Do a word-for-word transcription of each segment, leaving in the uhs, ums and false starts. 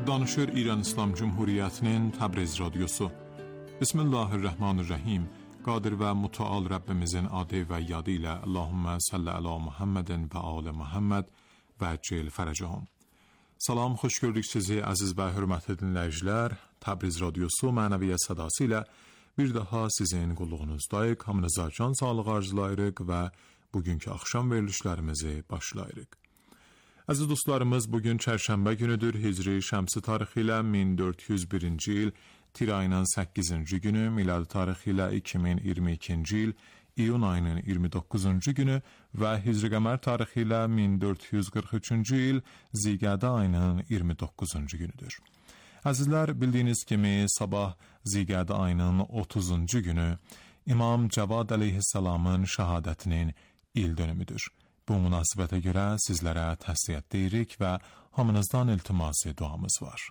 Danışır İran İslam Cumhuriyeti'nin Təbriz Radyosu. Bismillahirrahmanirrahim. Qadir və mütəal Rəbbimizin adı və yadı ilə Allahümmə salli əla Muhammedin və alə Muhammed və cil fərəcəhum. Salam, xoş gördük sizi əziz və hörmətli dinləyicilər. Təbriz Radyosu mənəviyyat sədası ilə bir daha sizin qulluğunuzdayıq. Hamınıza can sağlığı arzulayırıq və bugünkü axşam verilişlərimizi başlayırıq. Əziz dostlarımız, bugün çərşənbə günüdür. Hicri şəmsi tarixi ilə min dörd yüz birinci il, tir ayının səkkizinci günü, miladi tarixi ilə iki min iyirmi ikinci il, iyun ayının iyirmi doqquzuncu günü və hicri qəmər tarixi ilə min dörd yüz qırx üçüncü il, zilqədə ayının iyirmi doqquzuncu günüdür. Əzizlər, bildiyiniz kimi sabah zilqədə ayının otuzuncu günü İmam Cavad əleyhissalamın şəhadətinin il dönümüdür. Bu münasibətə görə sizlərə təsliyyət deyirik və hamınızdan iltiması duamız var.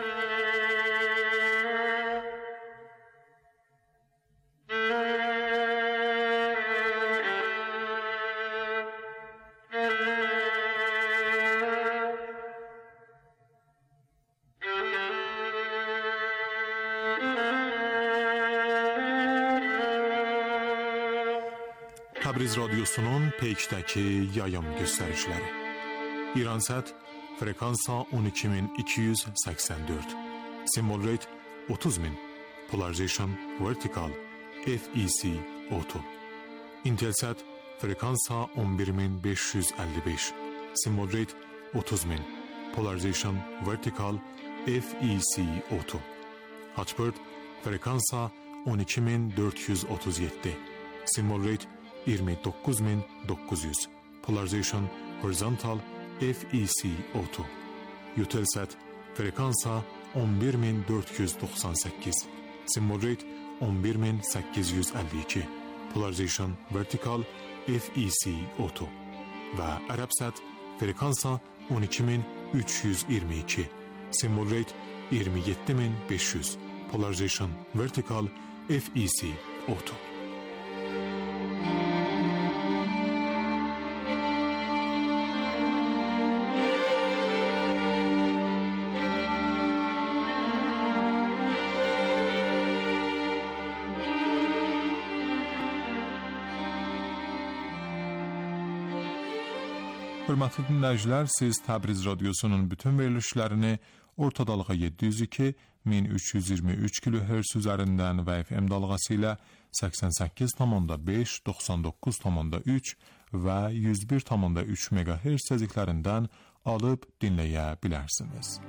Təbriz Radyosu'nun peykdəki yayım göstəriciləri. İransat frekansa on iki min iki yüz səksən dörd, symbol rate otuz min, polarization vertical F E C auto. Intelsat frekansa on bir min beş yüz əlli beş, symbol rate otuz min, polarization vertical F E C auto. Hotbird frekansa on iki min dörd yüz otuz yeddi, symbol rate iyirmi doqquz min doqquz yüz, polarization horizontal F E C auto. Eutelsat frekansa on bir min dörd yüz doxsan səkkiz, symbol rate on bir min səkkiz yüz əlli iki, polarization vertical F E C auto. Və Arabsat frekansa on iki min üç yüz iyirmi iki, symbol rate iyirmi yeddi min beş yüz, polarization vertical F E C auto. Hörmətli dinləyicilər, siz Təbriz Radyosu'nun bütün verilişlərini orta dalğa yeddi yüz iki min üç yüz iyirmi üç kilohertz üzərindən və F M dalğası ilə səksən səkkiz tam beş, doxsan doqquz tam üç və yüz bir tam üç megahertz tezliklərindən alıb dinləyə bilərsiniz.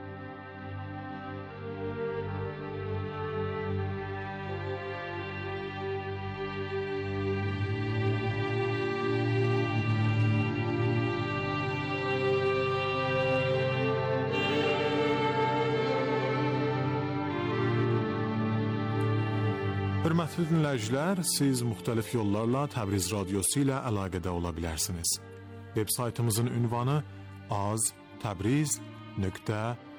Hörmətli dinləyicilər, siz müxtəlif yollarla Təbriz Radyosu ilə əlaqədə ola bilərsiniz. Web saytımızın ünvanı az təbriz nöqtə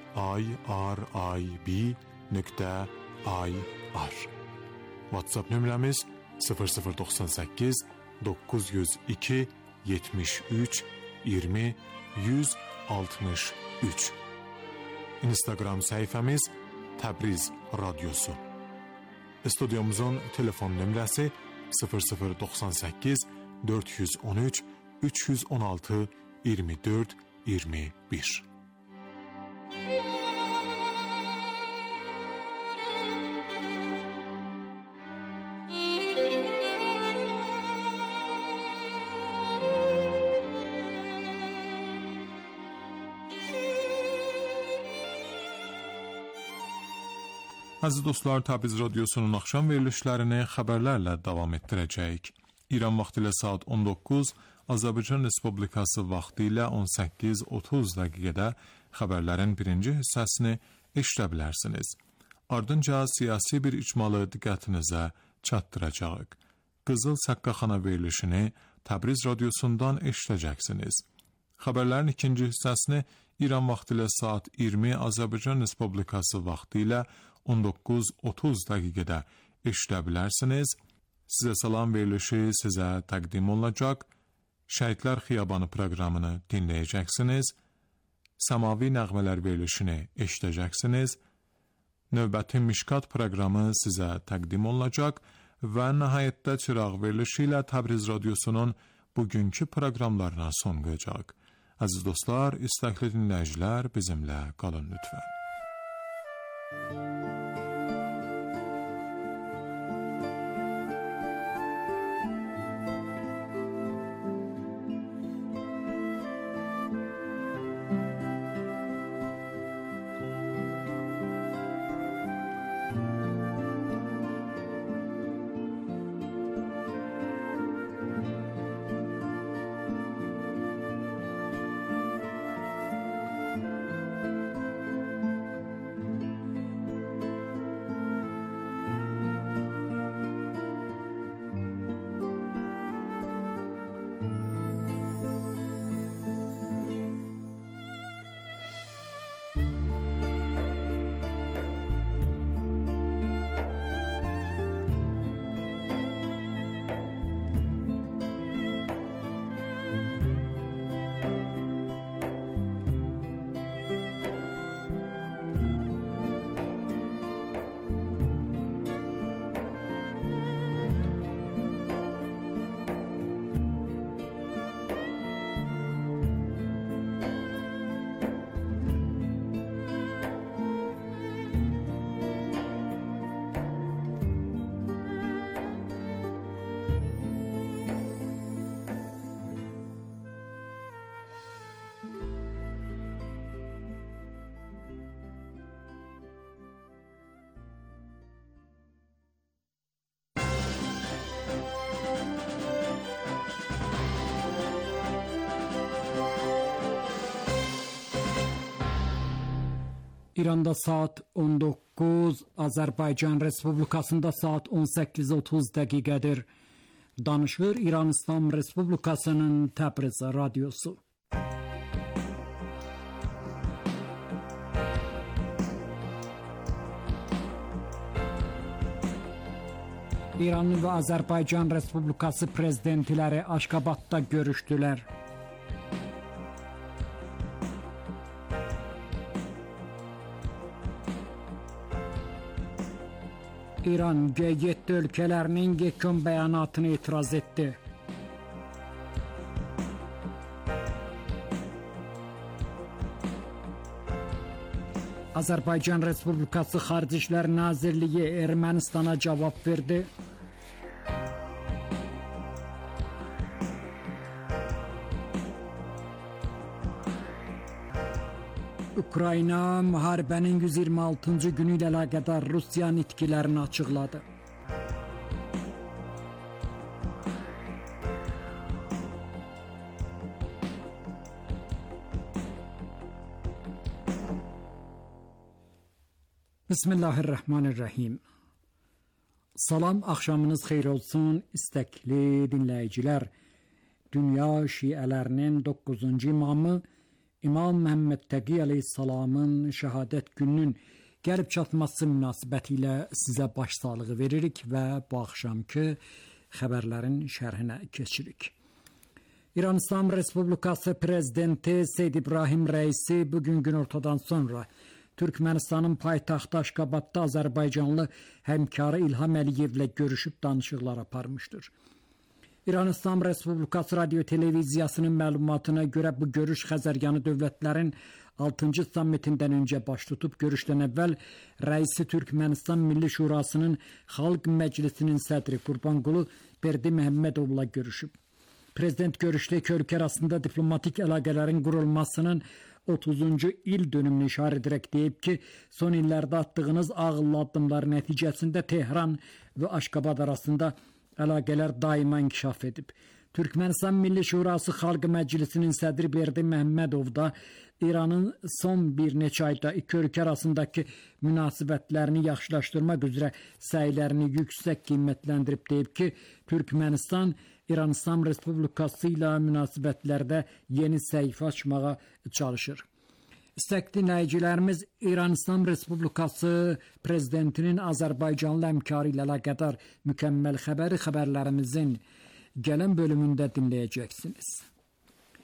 irib nöqtə ir. WhatsApp nömrəmiz sıfır sıfır doxsan səkkiz doqquz yüz iki yetmiş üç iyirmi yüz altmış üç. Instagram səhifəmiz Təbriz Radyosu. Studiyomuzun telefon nömrəsi sıfır sıfır doxsan səkkiz dörd yüz on üç üç yüz on altı iyirmi dörd iyirmi bir. Əziz dostlar, Təbriz Radyosu'nun axşam verilişlərini xəbərlərlə davam etdirəcəyik. İran vaxtı ilə saat on doqquz, Azərbaycan Respublikası vaxtı ilə on səkkiz otuz dəqiqədə xəbərlərin birinci hissəsini eşidə bilərsiniz. Ardınca siyasi bir icmalı diqqətinizə çatdıracağıq. Qızıl Səqqaxana verilişini Təbriz Radyosu'ndan eşidəcəksiniz. Xəbərlərin ikinci hissəsini İran vaxtı ilə saat iyirmi, Azərbaycan Respublikası vaxtı ilə on doqquz otuz dəqiqədə eşidə bilərsiniz. Sizə salam verilişi sizə təqdim olunacaq. Şəhidlər Xiyabanı proqramını dinləyəcəksiniz. Səmavi nəğmələr verilişini eşidəcəksiniz. Növbəti Mişkat proqramı sizə təqdim olunacaq və nəhayətdə çıraq verilişi ilə Təbriz Radiosunun bugünkü proqramlarına son qoyacaq. Əziz dostlar, istəkli dinləyicilər, bizimlə qalın lütfən. İranda saat on doqquz, Azərbaycan Respublikasında saat on səkkiz otuz dəqiqədir. Danışır İran İslam Respublikasının Təbriz Radiosu. İran və Azərbaycan Respublikası prezidentləri Aşqabadda görüşdülər. İran G yeddi ölkələrinin yekun bəyanatını etiraz etdi. Azərbaycan Respublikası Xarici İşlər Nazirliyi Ermənistana cavab verdi. Ukrayna müharibənin yüz iyirmi altıncı günü ilə əlaqədar Rusiya nitqlərini açıqladı. Bismillahirrahmanirrahim. Salam, axşamınız xeyir olsun istəkli dinləyicilər. Dünya şiələrinin doqquzuncu imamı İmam Məhəmməd Təqi əleyhissalamın şəhadət gününün gəlib çatması münasibətilə sizə başsağlığı veririk və bu axşamki xəbərlərin şərhinə keçirik. İran İslam Respublikası Prezidenti Seyyid İbrahim Rəisi bugün günortadan sonra Türkmənistanın paytaxtı Aşqabadda Azərbaycanlı həmkarı İlham Əliyevlə görüşüb danışıqlar aparmışdır. İran İslam Respublikası Radio Televiziyasının məlumatına görə bu görüş Xəzəryanı dövlətlərin altıncı sammitindən öncə baş tutub. Görüşdən əvvəl rəisi Türkmənistan Milli Şurasının Xalq Məclisinin sədri Qurbanqulu Berdiməhəmmədovla görüşüb. Prezident görüşdə iki ölkə arasında diplomatik əlaqələrin qurulmasının otuzuncu il dönümünü işarə edərək deyib ki, son illərdə atdığınız ağıllı addımlar nəticəsində Tehran və Aşqabad arasında əlaqələr daima inkişaf edib. Türkmənistan Milli Şurası Xalq Məclisinin sədri Berdiməhəmmədov da İranın son bir neçə ayda iki ölkə arasındakı münasibətlərini yaxşılaşdırmaq üzrə səylərini yüksək qiymətləndirib deyib ki, Türkmənistan İran İslam Respublikası ilə münasibətlərdə yeni səhifə açmağa çalışır. İstəkli dinləyicilərimiz, İran İslam Respublikası Prezidentinin Azərbaycanlı həmkarı ilə əlaqədar mükəmməl xəbəri xəbərlərimizin gələn bölümündə dinləyəcəksiniz.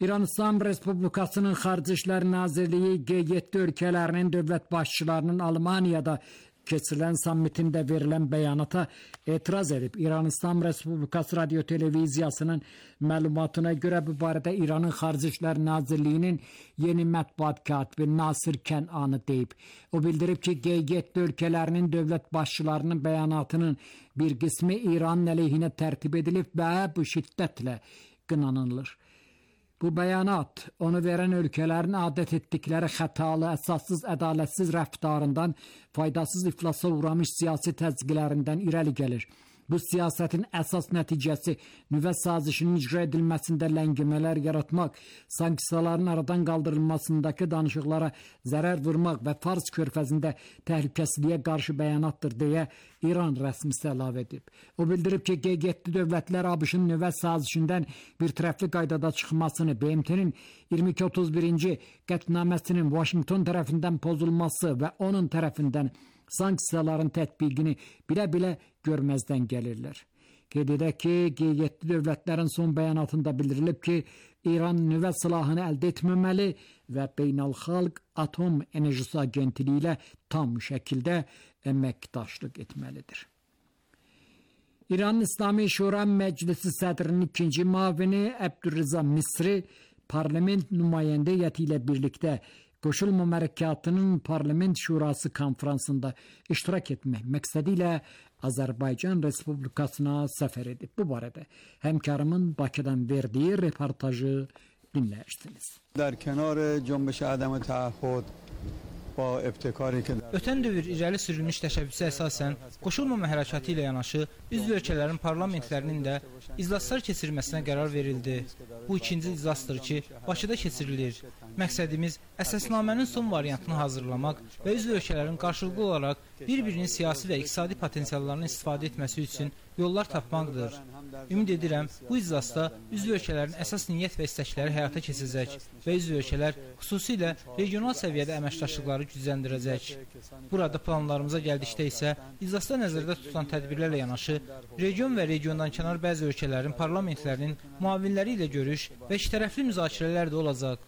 İran İslam Respublikasının Xarici İşlər Nazirliyi G yeddi ölkələrinin dövlət başçılarının Almaniyada keçirilən sammitində verilən bəyanata etiraz edib. İran İslam Respublikası Radio Televiziyasının məlumatına görə bu barədə İranın Xarici İşlər Nazirliyinin yeni mətbuat katibi Nasir Kənani deyib. O bildirib ki, G yeddi ölkələrinin dövlət başçılarının bəyanatının bir qismi İranın əleyhinə tərtib edilib və bu şiddətlə qınanılır. Bu bəyanat onu verən ölkələrin adət etdikləri xətalı, əsassız, ədalətsiz rəftarından, faydasız iflasa uğramış siyasi təzyiqlərindən irəli gəlir. Bu siyasətin əsas nəticəsi nüvə sazişinin icra edilməsində ləngimələr yaratmaq, sanksiyaların aradan qaldırılmasındakı danışıqlara zərər vurmaq və Fars körfəzində təhlükəsizliyə qarşı bəyanatdır deyə İran rəsmisi əlavə edib. O bildirib ki, G yeddi dövlətlər ABŞ-ın nüvə sazişindən bir tərəfli qaydada çıxmasını, B M T-nin iyirmi iki otuz birinci qətnaməsinin Washington tərəfindən pozulması və onun tərəfindən sanksiyaların tətbiqini bilə-bilə görməzdən gəlirlər. Qeyd edək ki, G yeddi dövlətlərin son bəyanatında bildirilib ki, İran nüvə silahını əldə etməməli və Beynəlxalq Atom Enerjisi Agentliyi ilə tam şəkildə əməkdaşlıq etməlidir. İran İslami Şura Məclisi sədrinin ikinci müavini Əbdülrəza Misri parlament nümayəndə heyəti ilə birlikdə Qoşulmama Hərəkatının Parlament Şurası konferansında iştirak etmək məqsədi ilə Azərbaycan Respublikasına səfər edib. Bu barədə həmkarımın Bakıdan verdiyi reportajı dinləyirsiniz. Dar kənar cənbəş ədəm təahhüd Ötən dövr irəli sürülmüş təşəbbüsə əsasən qoşulmama hərəkatı ilə yanaşı üzv ölkələrin parlamentlərinin də iclaslar keçirilməsinə qərar verildi. Bu ikinci iclasdır ki, Bakıda keçirilir. Məqsədimiz əsasnamənin son variantını hazırlamaq və üzv ölkələrin qarşılıqlı olaraq bir-birinin siyasi və iqtisadi potensiallarını istifadə etməsi üçün yollar tapmaqdır. Ümid edirəm, bu iclasda üzv ölkələrin əsas niyyət və istəkləri həyata keçiriləcək və üzv ölkələr xüsusilə regional səviyyədə əməkdaşlıqları gücləndirəcək. Burada planlarımıza gəldikdə isə iclasda nəzərdə tutulan tədbirlərlə yanaşı region və regiondan kənar bəzi ölkələrin parlamentlərinin müavinləri ilə görüş və ikitərəfli müzakirələr də olacaq.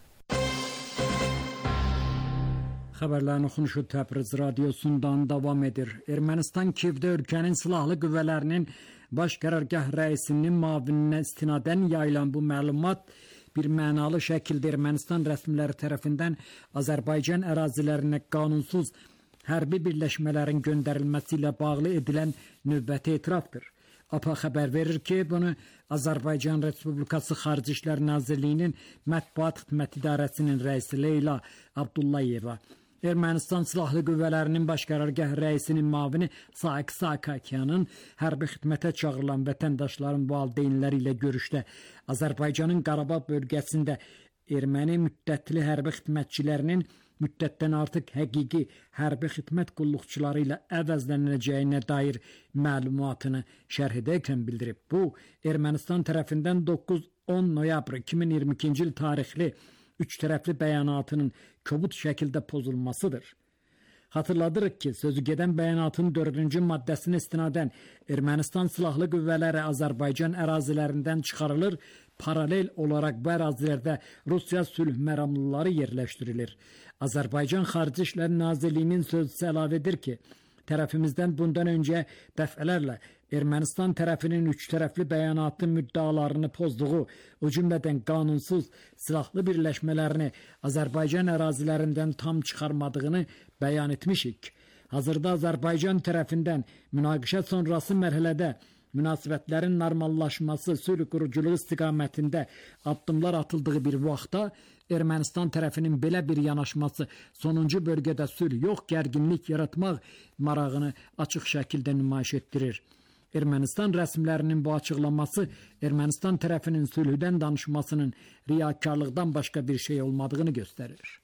Xəbərlərin oxunuşu Təbriz radiosundan davam edir. Ermənistan Kiyevdə ölkənin silahlı qüvvələrinin baş qərargah rəisinin müavininə istinadən yayılan bu məlumat bir mənalı şəkildə Ermənistan rəsmiləri tərəfindən Azərbaycan ərazilərinə qanunsuz hərbi birləşmələrin göndərilməsi ilə bağlı edilən növbəti etirafdır. A P A xəbər verir ki, bunu Azərbaycan Respublikası Xarici İşlər Nazirliyinin Mətbuat Xidmət İdarəsinin rəisi Leyla Abdullayeva, Ermənistan Silahlı Qüvvələrinin Baş Qərargah rəisinin müavini Saiq Saakakyanın hərbi xidmətə çağırılan vətəndaşların valideynləri ilə görüşdə Azərbaycanın Qarabağ bölgəsində erməni müddətli hərbi xidmətçilərinin müddətdən artıq həqiqi hərbi xidmət qulluqçuları ilə əvəzləniləcəyinə dair məlumatını şərh edərkən bildirib. Bu, Ermənistan tərəfindən doqquz on noyabr iki min iyirmi ikinci il tarixli üç tərəfli bəyanatının kobud şəkildə pozulmasıdır. Xatırladırıq ki, sözü gedən bəyanatın dördüncü maddəsinə istinadən Ermənistan Silahlı Qüvvələri Azərbaycan ərazilərindən çıxarılır, paralel olaraq bu ərazilərdə Rusiya sülh məramlıları yerləşdirilir. Azərbaycan Xarici İşlər Nazirliyinin sözcüsü əlavə edir ki, tərəfimizdən bundan öncə dəfələrlə Ermənistan tərəfinin üç tərəfli bəyanatı müddalarını pozduğu, o cümlədən qanunsuz silahlı birləşmələrini Azərbaycan ərazilərindən tam çıxarmadığını bəyan etmişik. Hazırda Azərbaycan tərəfindən münaqişə sonrası mərhələdə münasibətlərin normallaşması, sülh quruculuğu istiqamətində addımlar atıldığı bir vaxtda Ermənistan tərəfinin belə bir yanaşması sonuncu bölgədə sülh yox, gərginlik yaratmaq marağını açıq şəkildə nümayiş etdirir. Ermənistan rəsmilərinin bu açıqlaması Ermənistan tərəfinin sülhdən danışmasının riyakarlıqdan başqa bir şey olmadığını göstərir.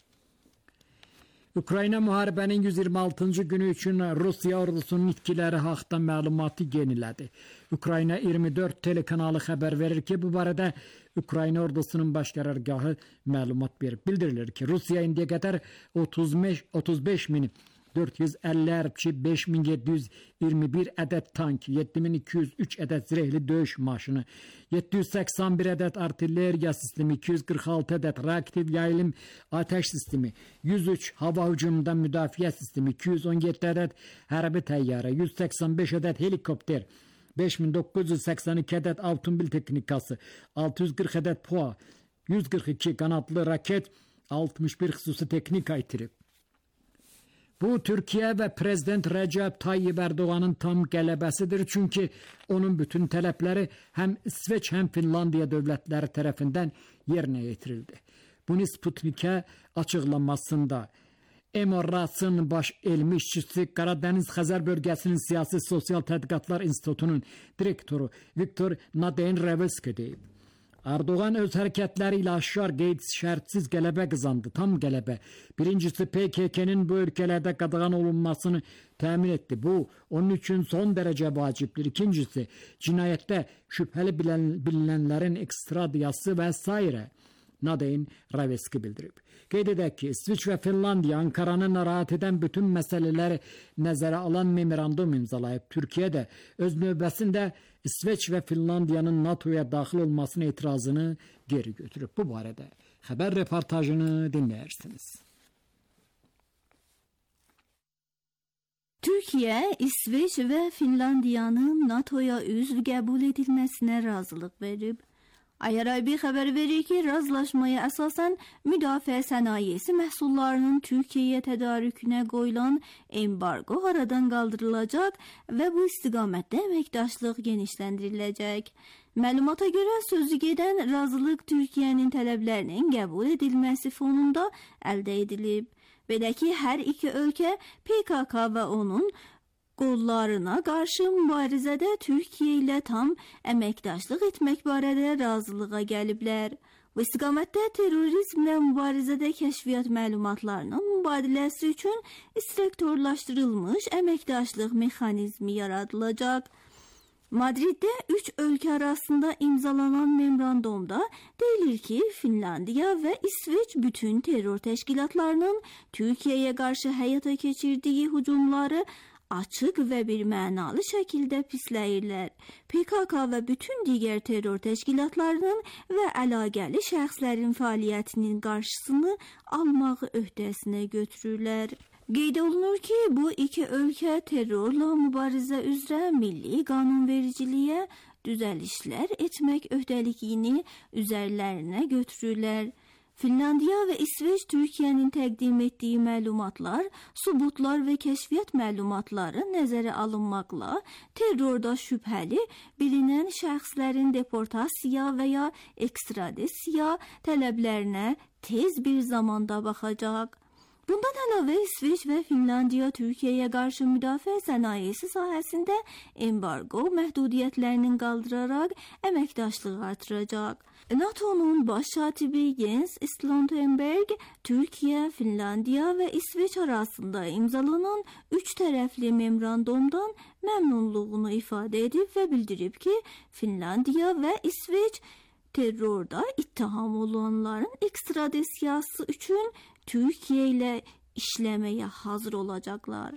Ukrayna müharibənin yüz iyirmi altıncı günü üçün Rusiya ordusunun itkiləri haqda məlumatı yenilədi. Ukrayna iyirmi dörd telekanalı xəbər verir ki, bu barədə Ukrayna ordusunun baş qərargahı məlumat verib. Bildirilir ki, Rusiya indiyə qədər otuz beş min dörd yüz əlli hərbçi, beş min yeddi yüz iyirmi bir ədəd tank, yeddi min iki yüz üç ədəd zirehli döyüş maşını, yeddi yüz səksən bir ədəd artilleriya sistemi, iki yüz qırx altı ədəd reaktiv yayılım ateş sistemi, yüz üç hava hücumundan müdafiə sistemi, iki yüz on yeddi ədəd hərbi təyyarə, yüz səksən beş ədəd helikopter, beş min doqquz yüz səksən iki ədəd avtomobil texnikası, altı yüz qırx ədəd P U A, yüz qırx iki qanadlı raket, altmış bir xüsusi texnika itirib. Bu Türkiye ve Prezident Recep Tayyip Erdoğan'ın tam qələbəsidir. Çünkü onun bütün talepleri hem İsveç hem Finlandiya devletleri tarafından yerine getirildi. Bunu Sputnik'e açıqlamasında Emoras'ın baş elmi işçisi Karadeniz Xəzər bölgesinin siyasi sosyal tədqiqatlar institutunun direktoru Viktor Nadein-Revelski deyib. Erdoğan öz hareketleriyle aşar qeydsiz şərtsiz qələbə qazandı, tam qələbə. Birincisi P K K'nin bu ülkelerde qadağan olunmasını təmin etti. Bu onun için son derece vacibdir. İkincisi cinayette şüpheli bilinenlerin ekstradiyası vesaire. Nadein Revelski bildirib. Qeyd edək ki, İsviç ve Finlandiya Ankara'nı narahat eden bütün meseleleri nəzərə alan memorandum imzalayıb. Türkiye de öz növbəsində İsveç ve Finlandiya'nın NATO'ya daxil olmasına etirazını geri götürüb. Bu barədə xəbər reportajını dinləyirsiniz. Türkiye, İsveç ve Finlandiya'nın NATO'ya üzv qəbul edilməsinə razılıq verib. Ayarabi xəbər verir ki, razılaşmaya əsasən müdafiə sənayesi məhsullarının Türkiye'ye tədarükünə qoyulan embargo aradan qaldırılacaq və bu istiqamətdə əməkdaşlıq genişləndiriləcək. Məlumata görə sözü gedən razılıq Türkiye'nin tələblərinin qəbul edilməsi fonunda əldə edilib. Belə ki, hər iki ölkə P K K və onun qollarına qarşı mübarizədə Türkiye ilə tam əməkdaşlıq etmək barədə razılığa gəliblər. Bu istiqamətdə terrorizmlə mübarizədə kəşfiyyat məlumatlarının mübadiləsi üçün instruktorlaşdırılmış əməkdaşlıq mexanizmi yaradılacaq. Madrid'de üç ülke arasında imzalanan memorandumda deyilir ki, Finlandiya ve İsveç bütün terör təşkilatlarının Türkiye'ye karşı həyata keçirdiyi hücumları açıq və bir mənalı şəkildə pisləyirlər. P K K və bütün digər terror təşkilatlarının və əlaqəli şəxslərin fəaliyyətinin qarşısını almağı öhdəsinə götürürlər. Qeyd olunur ki, bu iki ölkə terrorla mübarizə üzrə milli qanunvericiliyə düzəlişlər etmək öhdəliyini üzərlərinə götürürlər. Finlandiya və İsveç Türkiye'nin təqdim etdiyi məlumatlar, subutlar və kəşfiyyat məlumatları nəzərə alınmaqla terrorda şübhəli bilinən şəxslərin deportasiya və ya ekstradisiya tələblərinə tez bir zamanda baxacaq. Bundan əlavə İsveç və Finlandiya Türkiye'ye qarşı müdafiə sənayesi sahəsində embargo məhdudiyyətlərinin qaldıraraq əməkdaşlığı artıracaq. NATO'nun baş katibi Jens Stoltenberg, Türkiye, Finlandiya ve İsveç arasında imzalanan üç tərəfli memorandumdan məmnunluğunu ifadə edib və bildirib ki, Finlandiya və İsveç terrorda ittiham olanların ekstradisiyası üçün Türkiye ile işlemeye hazır olacaklar.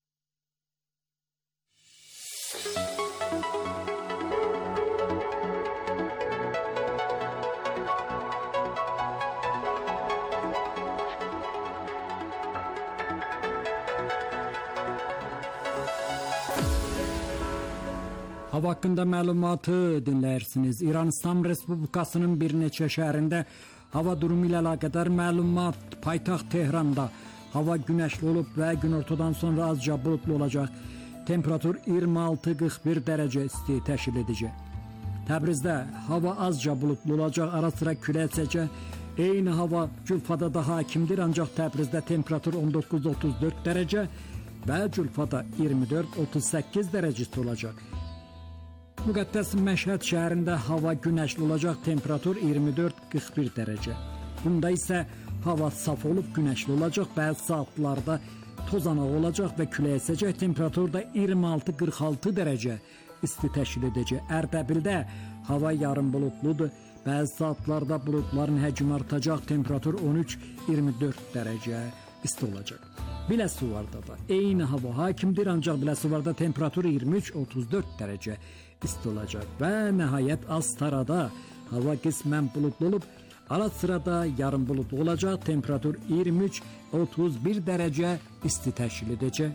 Hava hakkında məlumatı dinləyirsiniz. İran İslam Respublikasının bir neçə şəhərində hava durumu ilə əlaqədar məlumat. Paytaxt Tehranda hava günəşli olub və günortadan sonra azca bulutlu olacaq. Temperatur iyirmi altı qırx bir dərəcə isti təşkil edəcək. Təbrizdə hava azca bulutlu olacaq, ara sıra külək əsəcək. Eyni hava Gülfada daha hakimdir, ancaq Təbrizdə temperatur on doqquz otuz dörd dərəcə və Gülfada iyirmi dörd otuz səkkiz dərəcə isti olacaq. Müqəddəs Məşhəd şəhərində hava günəşli olacaq, temperatur iyirmi dörd qırx bir dərəcə. Bunda isə hava saf olub günəşli olacaq, bəzi saatlarda tozanaq olacaq və külək əsəcək, temperatur da iyirmi altı qırx altı dərəcə isti təşkil edəcək. Ərdəbildə hava yarım bulutludur, bəzi saatlarda bulutların həcmi artacaq, temperatur on üç iyirmi dörd dərəcə isti olacaq. Biləsuvarda da eyni hava hakimdir, ancaq Biləsuvarda temperatur iyirmi üç otuz dörd dərəcə isti olacaq və nəhayət Astarada hava qismən buludlu olub, ara sırada yarım buludlu olacaq, temperatur iyirmi üç otuz bir dərəcə isti təşkil edəcək.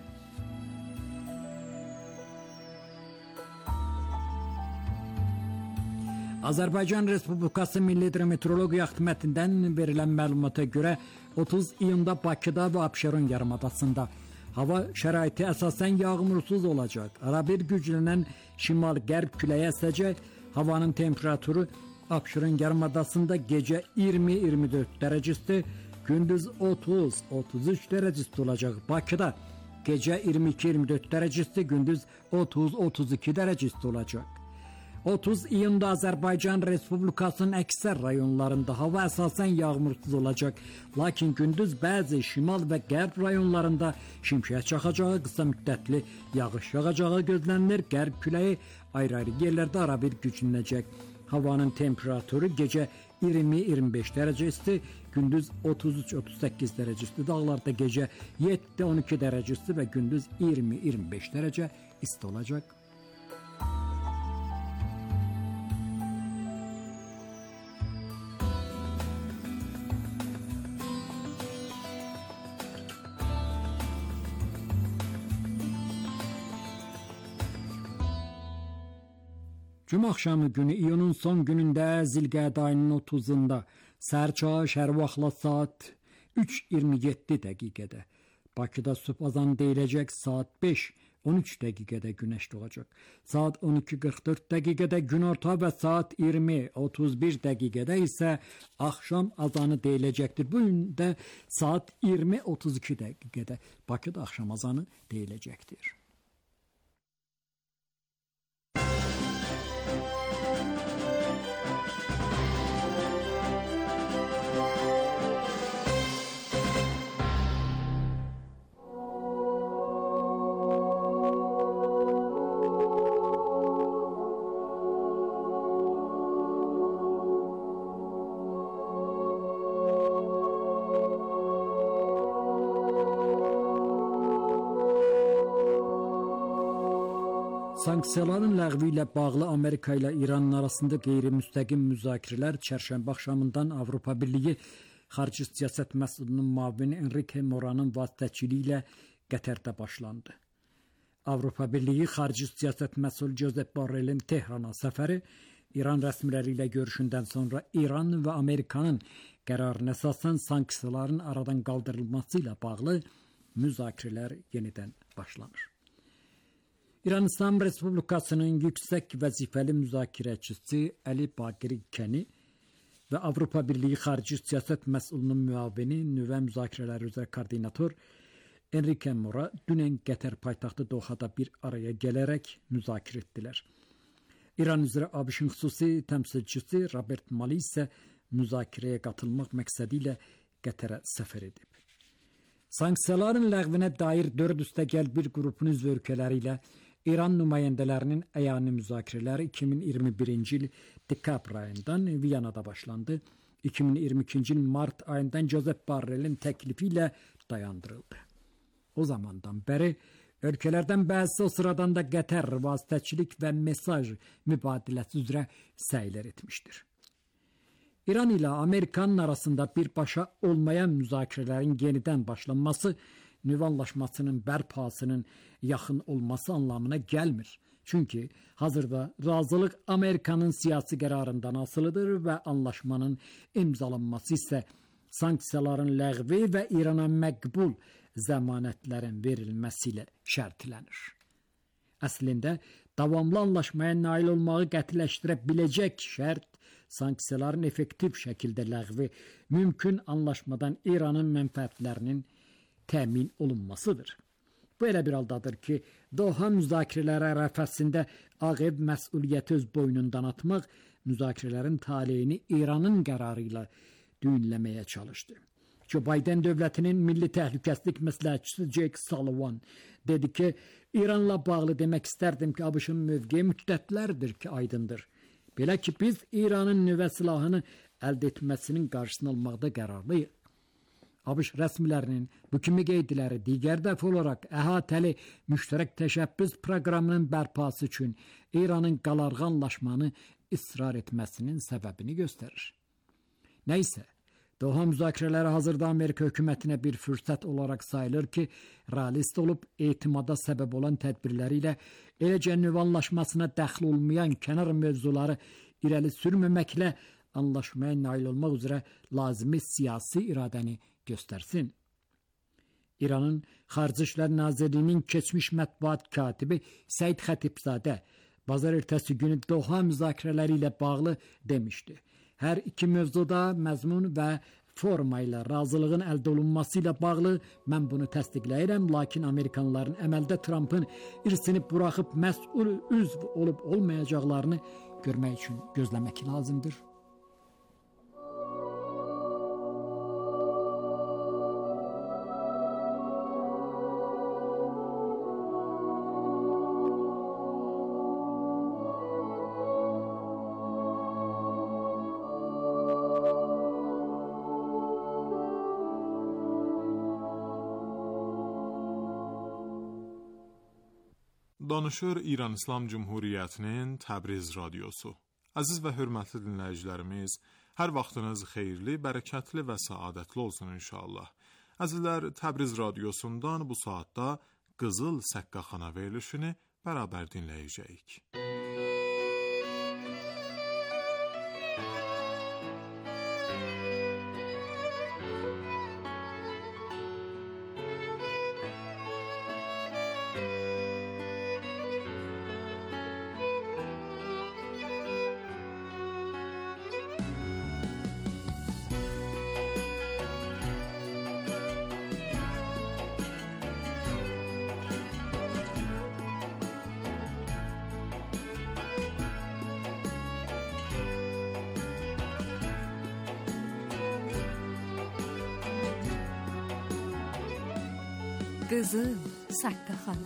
Azərbaycan Respublikası Milli Hidrometeorologiya Xidmətindən verilən məlumata görə otuz iyunda Bakıda və Abşeron yarımadasında hava şəraiti əsasən yağmursuz olacaq. Arabir güclənən şimal-qərb küləyi əsəcək. Havanın temperaturu Abşeron yarımadasında gecə iyirmi iyirmi dörd dərəcə isti, gündüz otuz otuz üç dərəcə isti olacaq. Bakıda gecə iyirmi iki iyirmi dörd dərəcə isti, gündüz otuz otuz iki dərəcə isti olacaq. otuz iyunda Azərbaycan Respublikasının əksər rayonlarında hava əsasən yağmursuz olacaq. Lakin gündüz bəzi şimal və qərb rayonlarında şimşək çaxacağı, qısa müddətli yağış yağacağı gözlənilir. Qərb küləyi ayrı-ayrı yerlərdə arabir güclənəcək. Havanın temperaturu gecə iyirmi iyirmi beş dərəcə isti, gündüz otuz üç otuz səkkiz dərəcə isti, dağlarda gecə yeddi on iki dərəcə isti və gündüz iyirmi iyirmi beş dərəcə isti olacaq. Cümə axşamı günü iyunun son günündə Zilqədə ayının otuzunda səhər çağı şərq vaxtla saat üç iyirmi yeddi dəqiqədə, Bakıda sübh azanı deyiləcək saat beş on üç dəqiqədə günəş doğacaq. Saat on iki qırx dörd dəqiqədə günorta və saat iyirmi otuz bir dəqiqədə isə axşam azanı deyiləcəkdir. Bu gün də saat iyirmi otuz iki dəqiqədə Bakıda axşam azanı deyiləcəkdir. Sanksiyaların ləğvi ilə bağlı Amerika ilə İranın arasında qeyri-müstəqim müzakirələr çərşənbə axşamından Avropa Birliyi Xarici Siyasət Məsulunun müavini Enrique Mora'nın vasitəçiliyi ilə Qətərdə başlandı. Avropa Birliyi Xarici Siyasət Məsulu Josep Borrellin Tehrana səfəri İran rəsmiləri ilə görüşündən sonra İran və Amerikanın qərarına əsasən sanksiyaların aradan qaldırılması ilə bağlı müzakirələr yenidən başlanır. İran İslam Respublikasının yüksək vəzifəli müzakirəçisi Əli Baqiri Kəni və Avropa Birliyi Xarici Siyasət Məsulunun müavini nüvə müzakirələri üzrə koordinator Enrique Mora dünən Qətər paytaxtı Dohada bir araya gələrək müzakirə etdilər. İran üzrə ABŞ-ın xüsusi təmsilçisi Robert Mali isə müzakirəyə qatılmaq məqsədi ilə Qətərə səfər edib. Sanksiyaların ləğvinə dair dörd üstəgəl bir qrupun üzv ölkələri ilə İran nümayəndələrinin əyani müzakirələri iki min iyirmi birinci il dekabr ayından Viyanada başlandı. iki min iyirmi ikinci il mart ayından Josep Borrellin təklifi ilə dayandırıldı. O zamandan bəri ölkələrdən bəzisi o sıradan da Qətər vasitəçilik və mesaj mübadiləsi üzrə səylər etmişdir. İran ilə Amerikanın arasında birbaşa olmayan müzakirələrin yenidən başlanması nüvə anlaşmasının bərpasının yaxın olması anlamına gəlmir. Çünki hazırda razılıq Amerikanın siyasi qərarından asılıdır və anlaşmanın imzalanması isə sanksiyaların ləğvi və İrana məqbul zəmanətlərin verilməsi ilə şərtlənir. Əslində, davamlı anlaşmaya nail olmağı qətiləşdirə biləcək şərt sanksiyaların effektiv şəkildə ləğvi mümkün anlaşmadan İranın mənfəətlərinin təmin olunmasıdır. Bu elə bir haldadır ki, Doha müzakirələri ərəfəsində Ağ Ev məsuliyyəti öz boynundan atmaq, müzakirələrin taleyini İranın qərarı ilə düyünləməyə çalışdı. Joe Biden dövlətinin milli təhlükəsizlik məsləhətçisi Jake Sullivan dedi ki, İranla bağlı demək istərdim ki, ABŞ-ın mövqeyi müddətlərdir ki, aydındır. Belə ki, biz İranın nüvə silahını əldə etməsinin qarşısını almaqda qərarlıyıq. ABŞ rəsmilərinin bu kimi qeydləri digər dəfə olaraq əhatəli müştərək təşəbbüs proqramının bərpası üçün İranın qalarğanlaşmanı israr etməsinin səbəbini göstərir. Nəysə, Doha müzakirələri hazırda Amerika hökumətinə bir fürsət olaraq sayılır ki, realist olub etimada səbəb olan tədbirləri ilə eləcə nüvə anlaşmasına dəxil olmayan kənar mövzuları irəli sürməməklə anlaşmaya nail olmaq üzrə lazımi siyasi iradəni göstərsin. İranın Xarici İşlər Nazirliyinin keçmiş mətbuat katibi Səid Xətibzadə bazar ertəsi günü Doha müzakirələri ilə bağlı demişdi. Hər iki mövzuda məzmun və forma ilə razılığın əldə olunması ilə bağlı mən bunu təsdiqləyirəm, lakin Amerikanların əməldə Trumpın irsini buraxıb məsul üzv olub olmayacaqlarını görmək üçün gözləmək lazımdır. Danışır İran İslam Cumhuriyyətinin Təbriz radiosu. Əziz və hörmətli dinləyicilərimiz, hər vaxtınız xeyirli, bərəkətli və səadətli olsun inşallah. Əzizlər, Təbriz radiosundan bu saatda Qızıl Səqqaxana verilişini bərabər dinləyəcəyik. Qızıl Səqqaxana.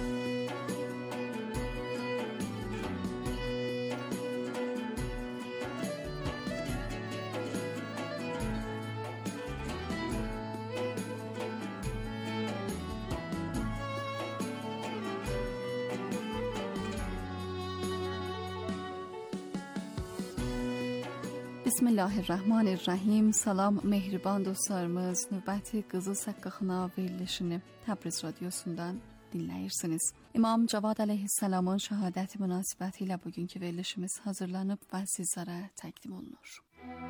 Bismillahirrahmanirrahim. Salam mehriban dostlarımız. Növbəti Qızıl Səqqaxana verilişini Təbriz radiosundan dinləyirsiniz. İmam Cavad əleyhissalamın şəhadəti münasibətilə bugünkü verilişimiz hazırlanıb və sizlərə təqdim olunur.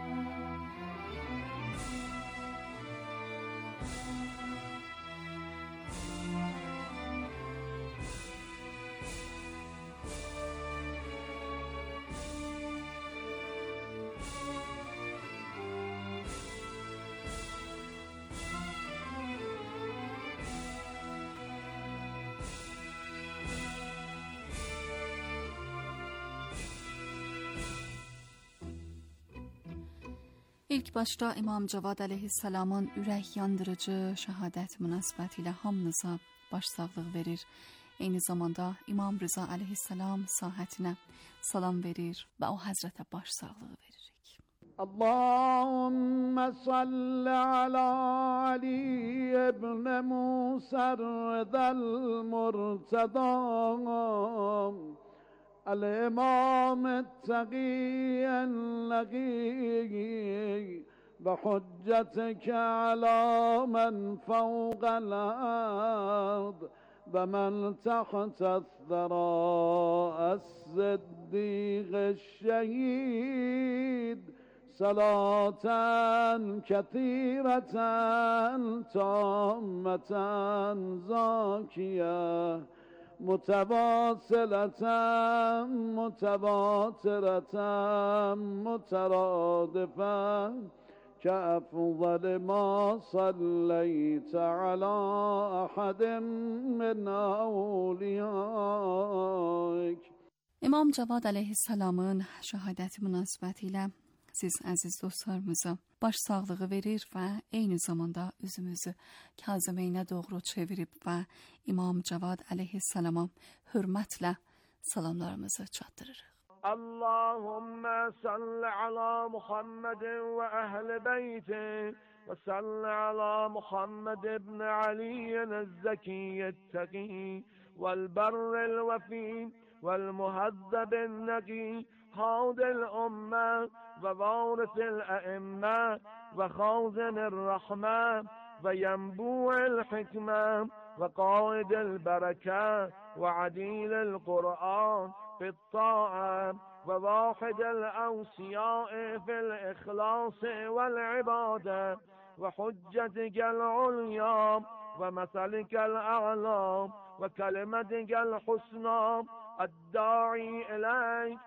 İlk başda İmam Cavad əleyhissalamın ürək yandırıcı şəhadət münasibətilə hamınıza başsağlığı verir. Eyni zamanda İmam Rıza əleyhissalam sahətinə salam verir və o həzrətə başsağlığı veririk. Allahümme salli ala Ali ibn Musa rıdal murtadam الإمام التقي النقي بحجتك على من فوق الأرض ومن تحت الثرى الصديق الشهيد صلاة كثيرة تامة زاكية متواصلة متواترة مترادفة كأفضل ما صليت على أحد من أوليائك. İmam Cavad əleyhissalamın şəhadəti münasibətilə siz əziz dostlarımıza başsağlığı verir və eyni zamanda üzümüzü Kazımeynə doğru çevirib və İmam Cavad əleyhissalama hörmətlə salamlarımızı çatdırırıq. اللهم صل على محمد وأهل بيته وصل على محمد بن علي الزكي التقي والبر الوفي والمهذب النقي هاد الأمة ووارث الأئمة وخازن الرحمة وينبوع الحكمة وقائد البركة وعديل القرآن في الطاعة وواحد الأوصياء في الإخلاص والعبادة وحجتك العليا ومثلك الأعلى وكلمتك الحسنى الداعي إليك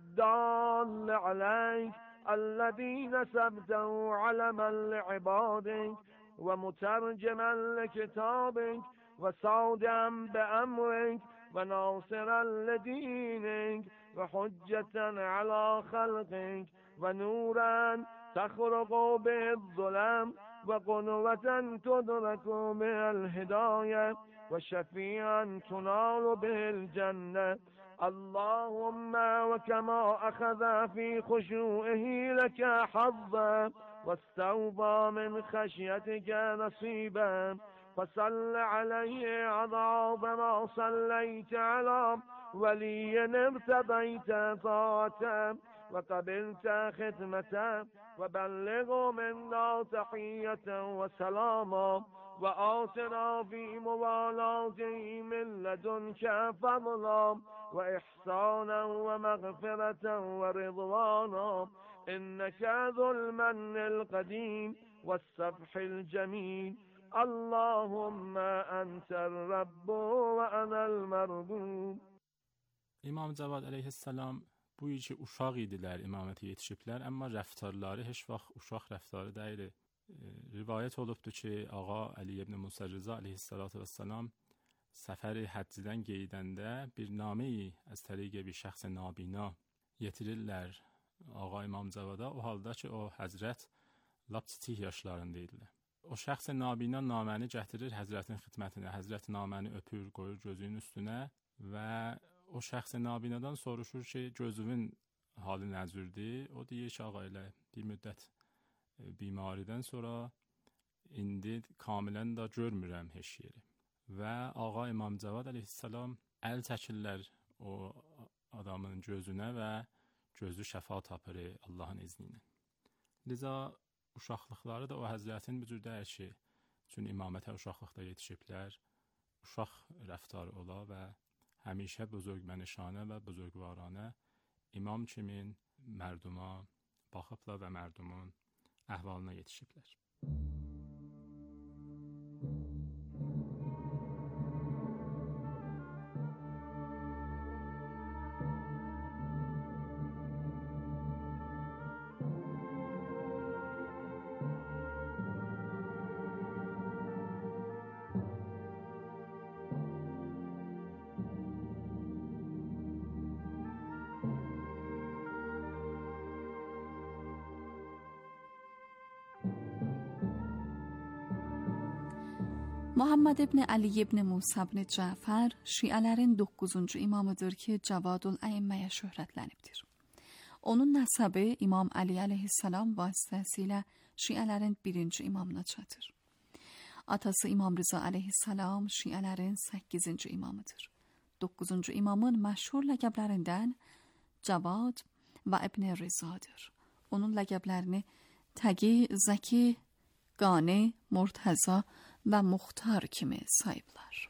والدال عليك الذي نسبته علما لعبادك ومترجما لكتابك وصادعا بأمرك وناصرا لدينك وحجة على خلقك ونورا تخرق به الظلام وقنوة تدرك به الهداية وشفيعا تنال به الجنة. اللهم وكما أخذ في خشوعه لك حظا واستوفى من خشيتك نصيبا فصل عليه عذاب ما صليت على ولي ارتضيت طاعته وقبلت ختمته وبلغ منا تحية وسلاما وآتنا في موالاته من لدنك فضلا وإحسانا ومغفرة ورضوانا إنك ذو المن القديم والسفح الجميل. اللهم أنت الرب وأنا المربوب. İmam Cavad əleyhissalam bu iki uşaq idilər, imamətə yetişiblər, amma rəftarları heç vaxt uşaq rəftarı deyil. Rivayət olubdur ki, ağa Əli ibn Musa Rıza əleyhissalatu vesselam səfəri həccdən geydəndə bir nameyi az təriqə bir şəxs nabina yetirirlər ağa İmam Cavada, o halda ki, o həzrət lap kiçik yaşlarında idilər. O şəxs nabina naməni gətirir həzrətin xidmətinə, həzrət naməni öpür, qoyur gözünün üstünə və o şəxs nabinadan soruşur ki, gözünün halı nəzirdir. O deyir ki, ağa ilə bir müddət bimaridən sonra indi kamilən də görmürəm heç yeri. Və ağa İmam Cavad əleyhissalam əl çəkirlər o adamın gözünə və gözü şəfa tapır Allahın izni ilə. Liza uşaqlıqları da o həzrətin bu cür deyir ki, üçün imamətə uşaqlıqda yetişiblər, uşaq rəftarı ola və həmişə buzurgmənişanə və buzurgvaranə imam kimin mərduma baxıblar və mərdumun əhvalına yetişiblər. Muhammed ibn Ali ibn Musa ibn Cəfər Şiələrin doqquzuncu imamıdır ki, Cavadul Əyimməyə şöhrətlənibdir. Onun nəsəbi İmam Ali əleyhissalam vasitəsilə Şiələrin birinci imamına çatır. Atası İmam Rıza əleyhissalam Şiələrin səkkizinci imamıdır. doqquzuncu imamın məşhur ləqəblərindən Cavad və İbn Rızadır. Onun ləqəblərini Təqi, Zəki, Qani, Murtəza və Muxtar kimi sayıblar.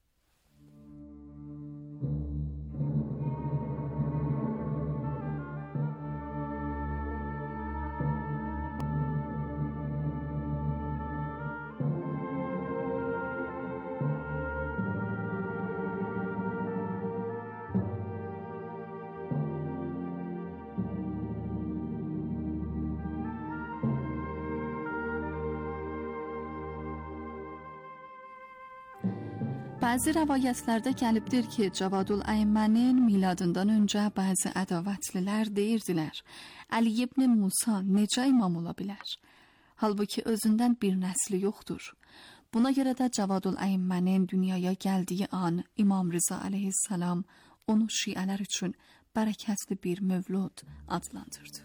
Bəzi rəvayətlərdə gəlibdir ki, Cavadul Əyimmənin miladından öncə bəzi ədavətlilər deyirdilər, Əli ibn Musa necə imam ola bilər? Halbuki özündən bir nəsli yoxdur. Buna görə də Cavadul Əyimmənin dünyaya gəldiyi an İmam Rıza əleyhissalam onu şiələr üçün bərəkətli bir mövlud adlandırdı.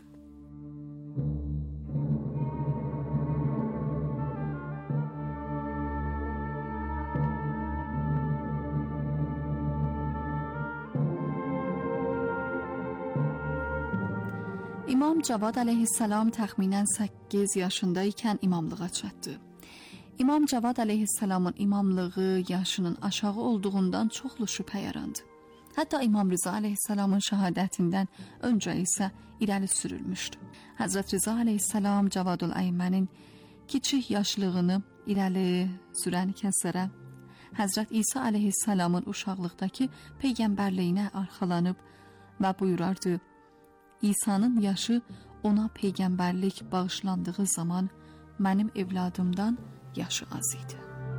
İmam Cavad əleyhissalam təxminən səkkiz yaşında ikən imamlığa çatdı. İmam Cavad əleyhissalamın imamlığı yaşının aşağı olduğundan çoxlu şübhə yarandı. Hətta İmam Rıza əleyhissalamın şəhadətindən öncə isə irəli sürülmüşdü. Həzrət Rıza əleyhissalam Cavadul Əymənin kiçik yaşlığını irəli sürən kəslərə Həzrət İsa əleyhissalamın uşaqlıqdakı peyğəmbərliyinə arxalanıb və buyurardı: İsa'nın yaşı ona peyğəmbərlik bağışlandığı zaman mənim evladımdan yaşı az idi.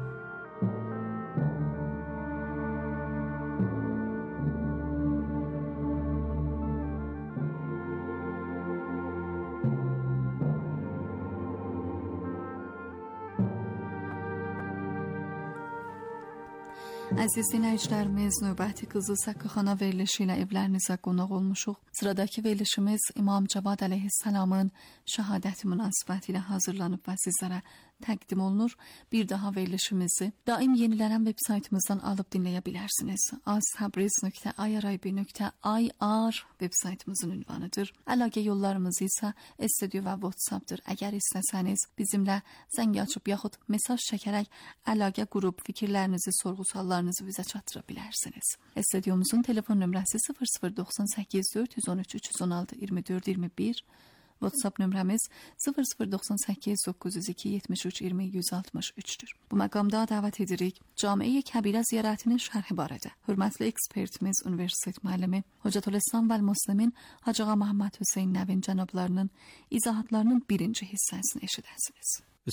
Əziz dinləyicilərimiz, növbəti Qızıl Səkkəxana verilişi ilə evlərinizə qonaq olmuşuq. Sıradakı verilişimiz İmam Cavad əleyhissalamın şəhadəti münasibəti ilə hazırlanıb və sizlərə təqdim olunur. Bir daha verilişimizi daim yenilənən veb saytımızdan alıb dinləyə bilərsiniz. az təbriz nöqtə i r i b nöqtə i r veb saytımızın ünvanıdır. Əlaqə yollarımız isə studio və WhatsApp-dır. Əgər istəsəniz bizimlə zəng açıb yaxud mesaj çəkərək əlaqə qurub fikirlərinizi, sorğu-suallarınızı bizə çatdıra bilərsiniz. Studiomuzun telefon nömrəsi sıfır sıfır doxsan səkkiz dörd yüz on üç üç yüz on altı iyirmi dörd iyirmi bir, WhatsApp nömrəmiz sıfır sıfır doxsan səkkiz doqquz yüz iki yetmiş üç iyirmi yüz altmış üçdür. Bu məqamda dəvət edirik Cami-i Kəbirə ziyarətinin şərhi barədə. Hörmətli ekspertimiz, Universitet müəllimi Hocatülislam və Müslimin Hacı Ağa Məhəmməd Hüseyn Nəvin cənablarının izahatlarının birinci hissəsini eşidəsiniz.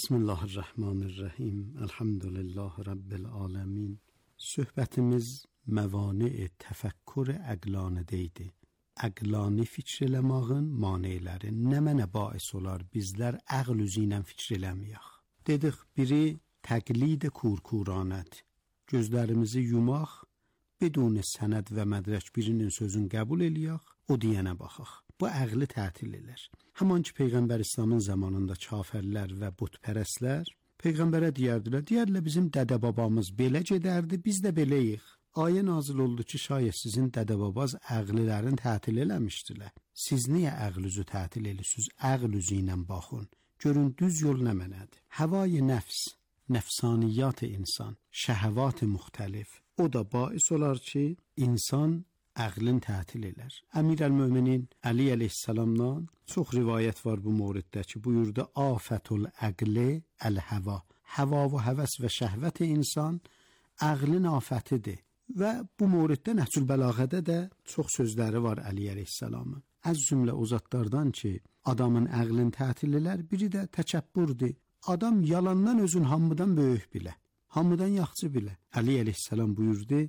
Bismillahirrahmanirrahim. Elhamdülillah Rabbil alemin. Söhbətimiz məvani təfəkkür əqlanədə idi. Əqlani fikr eləmağın maneələri nə mənə bais olar bizlər əql üzü ilə fikr eləməyək. Dedik, biri təqlid kurkuranət. Gözlərimizi yumaq, bidun sənəd və mədrək birinin sözün qəbul eləyək, o deyənə baxaq. Bu əqli tətil elər. Həman ki Peyğəmbər İslamın zamanında kafirlər və butpərəslər Peyğəmbərə deyərdilər, deyərlər bizim dədə babamız belə gedərdi, biz də beləyik. Ayə nazil oldu ki, şayət sizin dədə-babaz əqlilərin tətil eləmişdilər. Siz niyə əql üzü tətil eləyirsiniz? Əql üzü ilə baxın. Görün, düz yol nə mənədir? Həvai nəfs, nəfsaniyyat insan, şəhəvat müxtəlif. O da bais olar ki, insan əqlin tətil elər. Əmir-əl-Möminin Əli əleyhissalamdan çox rivayət var bu mövriddə ki, buyurdu, afətul əqli əl-həva. Həva və həvəs və şəhvət insan əqlin afətidir. Və bu mövriddə Nəhcül Bəlağədə də çox sözləri var Əli əleyhissalamın. Az cümlə o zatlardan ki, adamın əqlin tətil elər, biri də təkəbbürdür. Adam yalandan özün hamıdan böyük bilə, hamıdan yaxşı bilə. Əli əleyhissalam buyurdu,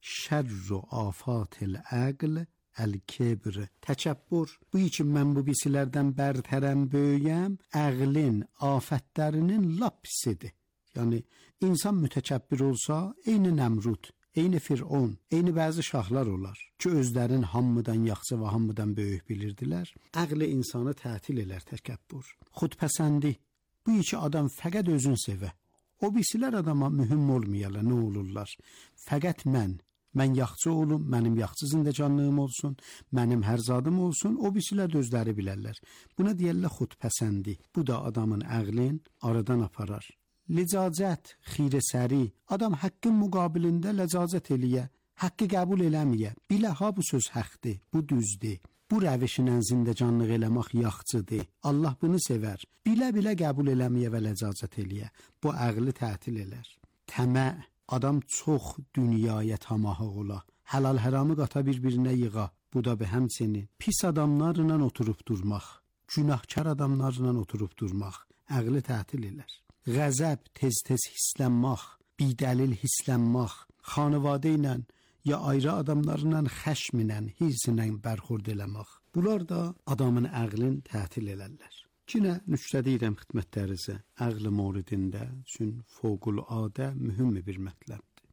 şərru afatil əql əl-kibr. Təkəbbür, bu için mən bu bisilərdən bərtərəm, böyüyəm, əqlin afətlərinin lap pisidir. Yəni, insan mütəkəbbir olsa, eyni Nəmrud, eyni Fir'on, eyni bəzi şahlar olar ki, özlərin hamıdan yaxşı və hamıdan böyük bilirdilər. Əqli insanı tətil elər təkəbbür. Xudpəsəndi, bu iki adam fəqət özün sevə. O birisilər adama mühüm olmayalar, nə olurlar? Fəqət mən, mən yaxşı olum, mənim yaxşı zindəcanlığım olsun, mənim hər zadım olsun, o birisilər də özləri bilərlər. Buna deyərlər xudpəsəndi. Bu da adamın əqlin aradan aparar. Licacət, xirəsəri, adam haqqın müqabilində licacət eləyə, haqqı qəbul eləməyə, bilə ha bu söz həqdir, bu düzdür, bu rəvişlə zindəcanlıq eləmək yaxçıdır, Allah bunu sevər, bilə-bilə qəbul eləməyə və licacət eləyə, bu əqli tətil elər. Təmə, adam çox dünyaya tamahıq ola, həlal həramı qata bir-birinə yığa, bu da bir həmçinin pis adamlarla oturub durmaq, günahkar adamlarla oturub durmaq, əqli tətil elər. Qəzəb, tez-tez hislənmək, bidəlil hislənmək, xanıvadə ilə ya ayrı adamlarla xəşminlə, hirsinlə bərxurd eləmək. Bunlar da adamın əqlin tətil elərlər. Yine nüktə deyirəm xidmətlərinizə, əql mövridində üçün fövqüladə mühüm bir mətləbdir.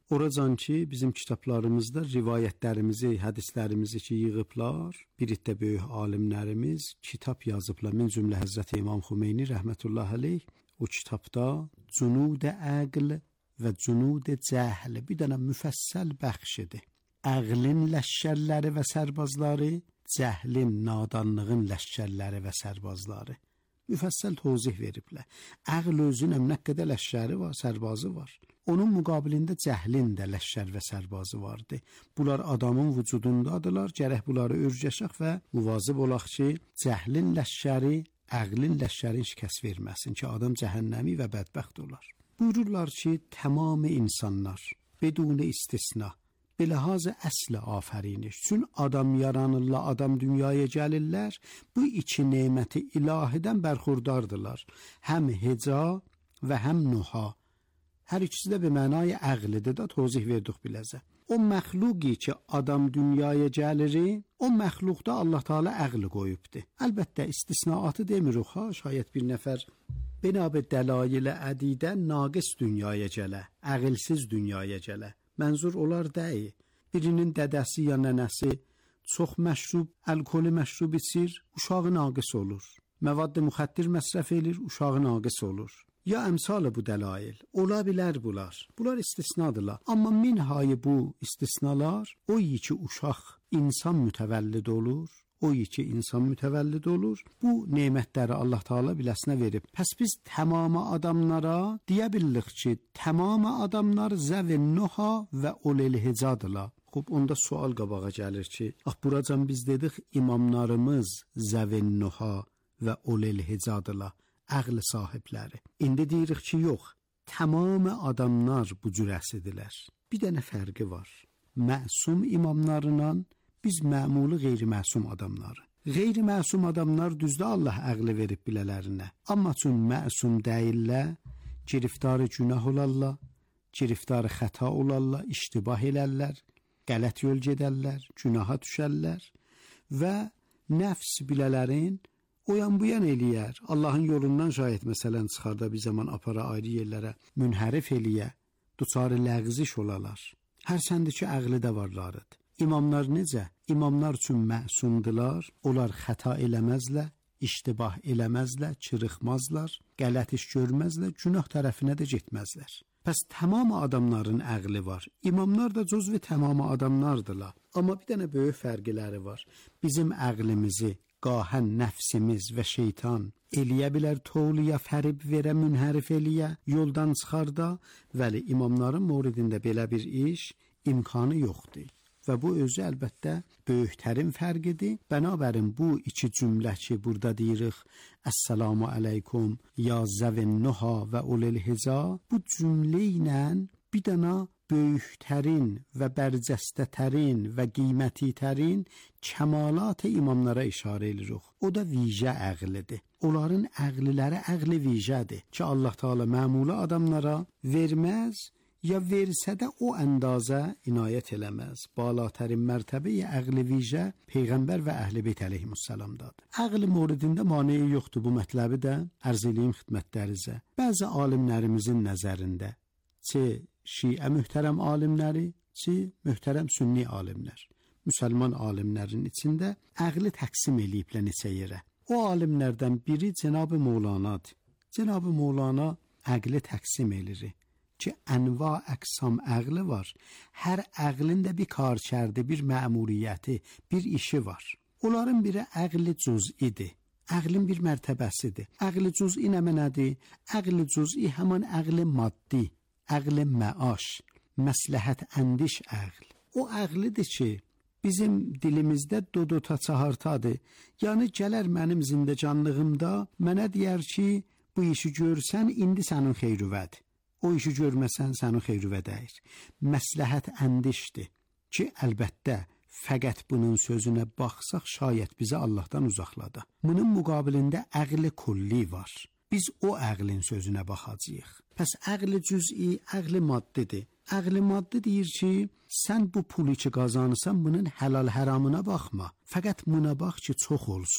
Oracan ki, bizim kitablarımızda rivayətlərimizi, hədislərimizi ki, yığıblar, bir iddə böyük alimlərimiz kitab yazıblar. Min cümlə Həzrəti İmam Xümeyni rəhmətullah aleyh o kitabda Cunud-i Əql və Cunud-i Cəhl bir dənə müfəssəl bəxşidir. Əqlin ləşkərləri və sərbazları, cəhlin, nadanlığın ləşkərləri və sərbazları. Müfəssəl tozih veriblər. Əql özünün nə qədər ləşkəri var, sərbazı var. Onun müqabilində cəhlin də ləşkər və sərbazı vardı. Bunlar adamın vücudundadılar, gərək bunları örgəşək və muvazib olaq ki, cəhlin ləşkəri, əqlin ləşkərin şikəst verməsin ki, adam cəhənnəmi və bədbəxt olar. Buyururlar ki, tamamı insanlar, bedun istisna, bilahazı əsli afəriniş. Çün adam yaranırlar, adam dünyaya gəlirlər, bu iki neməti ilahidən bərxurdardılar. Həm heca və həm nuha. Hər ikisi də bir mənaya əqlidir da, tozih verdik biləzə. O məxluqi ki, adam dünyaya gəlir, o məxluqda Allah Teala əqli qoyubdur. Əlbəttə, istisnaatı demirik ha, şayət bir nəfər binabə dəlayilə ədidə naqis dünyaya gələ, əqilsiz dünyaya gələ. Mənzur olar dəyi, birinin dədəsi ya nənəsi çox məşrub, əlkoli məşrub içir, uşağı naqis olur. Məvad-ı müxəddir məsrəf edir, uşağı naqis olur. Ya əmsalı bu dəlail, ola bilər bunlar. Bunlar istisnadırlar. Amma minhayı bu istisnalar, o yi ki uşaq insan mütəvəllid olur, o yi ki insan mütəvəllid olur, bu nemətləri Allah Teala biləsinə verib. Pəs biz tamamı adamlara deyə bildik ki, tamamı adamlar zəv-i nuha və ulil hicadırlar. Xub, onda sual qabağa gəlir ki, ax buracan biz dedik imamlarımız zəv-i nuha və ulil hicadırlar. Əqli sahibləri. İndi deyirik ki, yox, tamamı adamlar bu cür əsədilər. Bir dənə fərqi var. Məsum imamlarla biz məmulu qeyri-məsum adamları. Qeyri-məsum adamlar düzdə Allah əqli verib bilələrinə. Amma çün məsum deyillər, giriftarı günah olarlar, giriftarı xəta olarlar, iştibah elərlər, qələt yol gedərlər, günaha düşərlər və nəfs bilələrin o yan bu yan eləyər, Allahın yolundan şayət məsələn çıxarda bir zaman apara ayrı yerlərə münhərif eləyə, duçarı ləğziş olalar. Hər səndə ki, əqli də varlarıdır. İmamlar necə? İmamlar üçün məsumdular, onlar xəta eləməzlər, iştibah eləməzlər, çırıxmazlar, qələt iş görməzlər, günah tərəfinə də getməzlər. Pəs tamamı adamların əqli var. İmamlar da cüzvi tamamı adamlardırlar. Amma bir dənə böyük fərqləri var. Bizim əqlimizi qahən nəfsimiz və şeytan eləyə bilər toğluya fərib verə, münhərif eləyə, yoldan çıxarda, vəli imamların moridində belə bir iş imkanı yoxdur. Və bu özü əlbəttə böyüklərin fərqidir. Bənabərin bu iki cümlə ki, burada deyirik, Əssəlamu aleykum, ya zəvin nuha və ulil hiza, bu cümlə ilə bir dənə böyüklərin və bərcəstətərin və qiymətitərin kəmalat imamlara işarə edirik. O da vicə əqlidir. Onların əqliləri əqli vicədir ki, Allah Teala məmulu adamlara verməz, ya versə də o əndazə inayət eləməz. Balatərin mərtəbəyə əqli vicə Peyğəmbər və Əhl-i Beyt əleyhissalamdadır. Əqli moridində maneyi yoxdur, bu mətləbi də ərz eləyim xidmətlərinizə. Bəzi alimlərimizin nəzərində, çi Şiə möhtərəm alimləri, çi möhtərəm sünni alimlər, müsəlman alimlərin içində əqli təqsim eləyiblə neçə yerə. O alimlərdən biri Cənab-ı Mövlanadır. Cənab-ı Mövlana əqli təqsim elir ki, ənva əqsam əqli var. Hər əqlin də bir karkərdi, bir məmuriyyəti, bir işi var. Onların biri əqli cüz'idir. Əqlin bir mərtəbəsidir. Əqli cüz'i nə mənədir? Əqli cüz'i həman əqli maddi, əqli məaş, məsləhət əndiş əql. O əqlidir ki, bizim dilimizdə dodota çahartadır. Yəni gələr mənim zindəcanlığımda mənə deyər ki, bu işi görsən, indi sənin xeyrüvədir. O işi görməsən, sənin xeyrüvə dəyir. Məsləhət əndişdir ki, əlbəttə, fəqət bunun sözünə baxsaq, şayət bizi Allahdan uzaqlada. Bunun müqabilində əqli kulli var. Biz o əqlin sözünə baxacağıq. Pəs əqli cüz'i, əqli maddidir. Əqli maddi deyir ki, sən bu pulu ki qazanırsan, bunun həlal həramına baxma. Fəqət buna bax ki, çox olsun.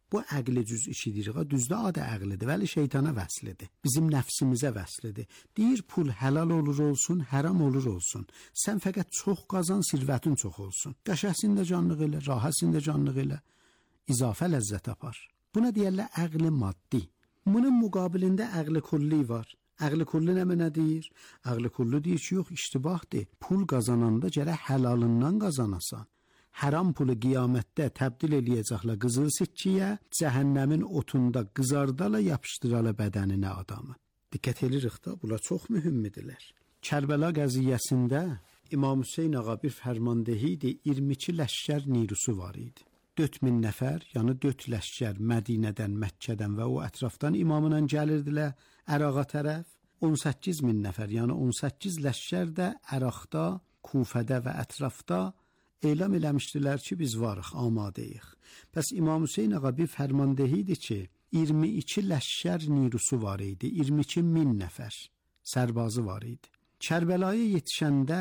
Bu əqli cüz işidir. Düzdə adı əqlidir, vəli şeytana vəslidir. Bizim nəfsimizə vəslidir. Deyir pul helal olur olsun, haram olur olsun. Sən fəqət çox qazan, sirvətin çox olsun. Qəşəsində canlıq elə, rahəsində canlıq elə. İzafə ləzzət apar. Buna deyərlər əqli maddi. Bunun müqabilində əqli kulli var. Əqli kulli nə mənə deyir? Əqli kulli deyir ki, yox, iştibahdır. Pul qazananda gərək həlalından qazanasan. Haram pulu qiyamətdə təbdil eləyəcəklər qızıl sikkiyə, cəhənnəmin otunda qızardala yapışdırala bədəninə adamı. Diqqət edirik da, bunlar çox mühümdürlər. Kərbəla qəziyyəsində İmam Hüseyn ağa bir fərmandehi idi, iyirmi iki ləşkər nirusu var idi. dörd min nəfər, yəni dörd ləşkər Mədinədən, Məkkədən və o ətrafdan imamla gəlirdilər Əraqa tərəf. on səkkiz min nəfər, yəni on səkkiz ləşkər də Əraqda, Kufədə və ətrafda elam eləmişdilər ki, biz varıq, amadəyik. Bəs İmam Hüseyn ağa bir fərmandehi idi ki, iyirmi iki ləşkər nirusu var idi, iyirmi iki min nəfər sərbazı var idi. Kərbəlaya yetişəndə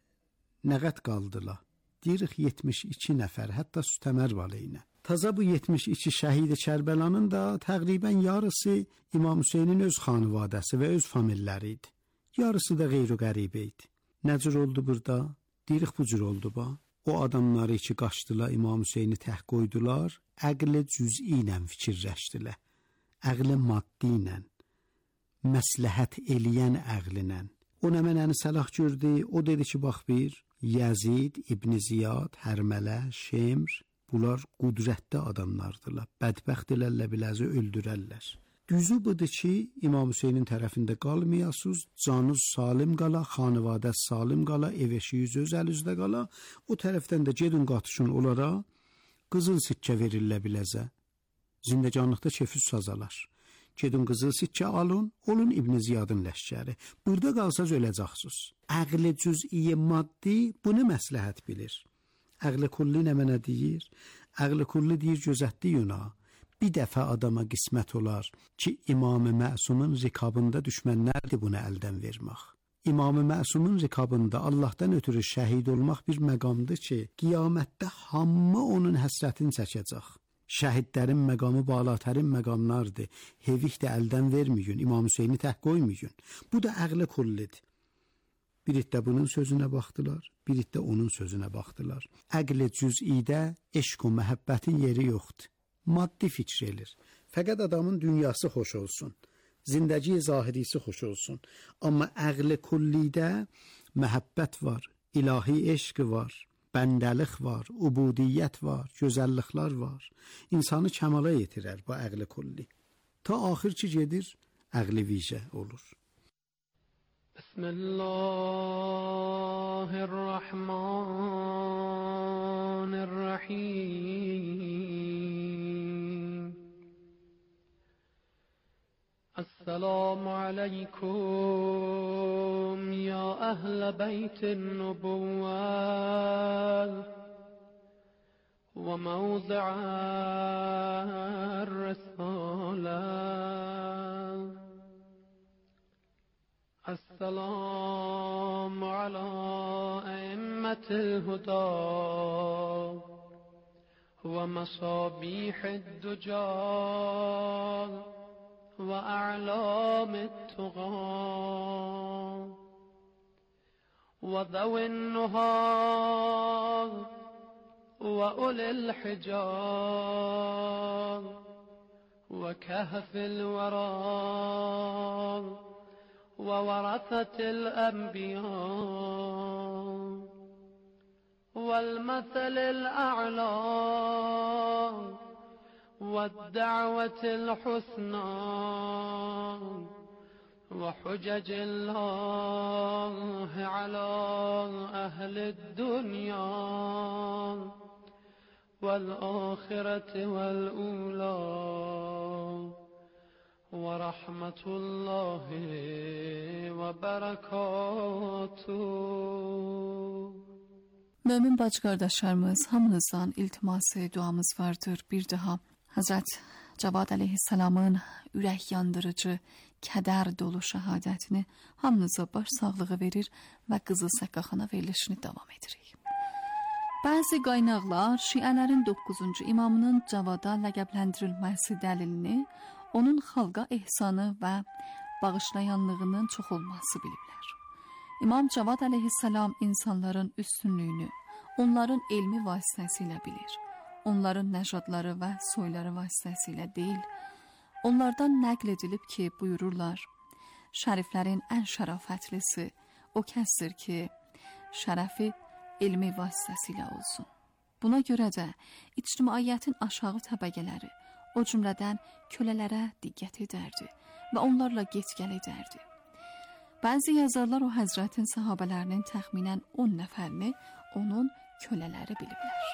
nə qəd qaldılar? Deyirik yetmiş iki nəfər, hətta Sütəmər valeyinə. Taza bu yetmiş iki şəhid-i Kərbəlanın da təqribən yarısı İmam Hüseynin öz xanivadəsi və öz familləri idi. Yarısı da qeyri-qəribə idi. Nə cür oldu burada? Deyirik bu cür oldu ba. O adamları ki, qaçdılar, İmam Hüseyni təh qoydular, əqli cüz'i ilə fikirləşdilər. Əqli maddi ilə, məsləhət eləyən əqlinə. O nə mənəni səlah gördü, o dedi ki, bax bir, Yəzid, İbn Ziyad, Hərmələ, Şemr, bunlar qudrətli adamlardılar, bədbəxtdirlərlə biləzi öldürərlər. Düzü budur ki, İmam Hüseynin tərəfində qalmayasınız, canınız salim qala, xanivadəs salim qala, ev eşiyiniz öz əlinizdə qala, o tərəfdən də gedin qatışın onlara, qızıl sikkə verirlər biləzə, zindəcanlıqda kefüz sazalar. Gedin qızıl sikkə alın, olun İbn Ziyadın ləşkəri. Burada qalsaz öləcəksiniz. Əqli cüz'i maddi bunu məsləhət bilir. Əqli kulli nə mənə deyir? Əqli kulli deyir gözətli yuna. Bir dəfə adama qismət olar ki, İmam-ı Məsumun rikabında düşmənlərdir bunu əldən vermək. İmam-ı Məsumun rikabında Allahdan ötürü şəhid olmaq bir məqamdır ki, qiyamətdə hamı onun həsrətini çəkəcək. Şəhidlərin məqamı balatərin məqamlardır. Hevik də əldən verməyin, İmam Hüseyni təh qoymayın. Bu da əqli kullidir. Bir iddə bunun sözünə baxdılar, bir iddə onun sözünə baxdılar. Əqli cüz'idə eşq və məhəbbətin yeri yoxdur. Maddi fikr elir. Fəqət adamın dünyası xoş olsun. Zindəgi zahirisi xoş olsun. Amma əqli kullidə məhəbbət var, ilahi eşq var, bəndəlik var, ubudiyyət var, gözəlliklər var. İnsanı kəmala yetirər bu əqli kulli. Ta axır ki gedir, əqli vicə olur. Bismillahirrahmanirrahim. السلام عليكم يا أهل بيت النبوة وموضع الرسالة. السلام على أئمة الهدى ومصابيح الدجى وأعلام التقى وذوي النهى وأولي الحجاب وكهف الورى وورثة الأنبياء والمثل الأعلى والدعوة الحسنى وحجج الله على أهل الدنيا والآخرة والأولى ورحمة الله وبركاته. Mömin bacı qardaşlarımız, hamınızdan iltiması, duamız vardır. Bir daha Hazret Cavad Aleyhisselam'ın ürək yandırıcı, kədər dolu şəhadətini hamınıza baş sağlığı verir və Qızıl Səqqaxana verilişini davam edirik. Bəzi qaynaqlar şiələrin doqquzuncu imamının Cavada ləqəbləndirilməsi dəlilini onun xalqa ehsanı və bağışlayanlığının çox olması biliblər. İmam Cavad əleyhissalam insanların üstünlüyünü onların elmi vasitəsilə bilir. Onların nəcadları və soyları vasitəsilə deyil. Onlardan nəql edilib ki, buyururlar, şəriflərin ən şərafətlisi o kəsdir ki, şərəfi elmi vasitəsilə olsun. Buna görə də ictimaiyyətin aşağı təbəqələri, o cümlədən kölələrə diqqət edərdi və onlarla get-gəl edərdi. Bəzi yazarlar o həzrətin sahabələrinin təxminən on nəfərini onun kölələri biliblər.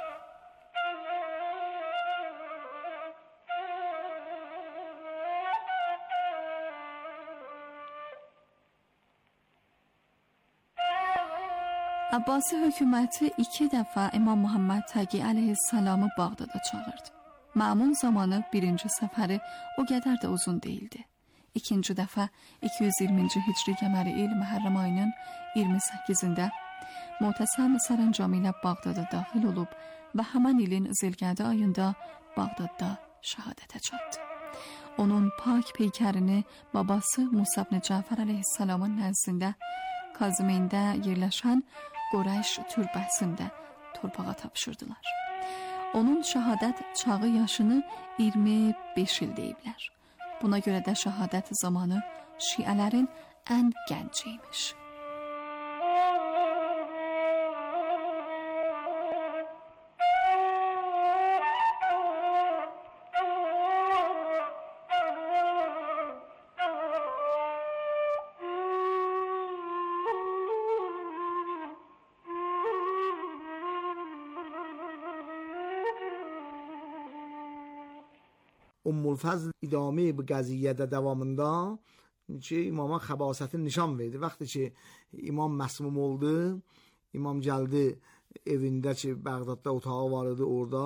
Abbasi hökuməti iki dəfə İmam Muhammed Təqi əleyhissalamı Bağdada çağırdı. Məmun zamanı birinci səfəri o qədər də uzun değildi. İkinci dəfə iki yüz iyirminci hicri qəməri il Məhərrəm ayının iyirmi səkkizində Muhtəsəm sərəncamı ilə Bağdada daxil olub və həmən ilin Zilqədə ayında Bağdadda şəhadətə çatdı. Onun pak peykərini babası Musa ibn Cəfər əleyhissalamın nəzdində Kazimində yerləşən Qorayş türbəsində torpağa tapşırdılar. Onun şəhadət çağı yaşını iyirmi beş il deyiblər. Buna görə də şəhadət zamanı şiələrin ən gənc imiş. Ümmülfəzl idame bu qəziyyədə davamında ki, imama xəbasətini nişan verdi. Vaxtı ki, imam məsmum oldu, imam gəldi evində ki, Bəğdadda otağı var idi orada.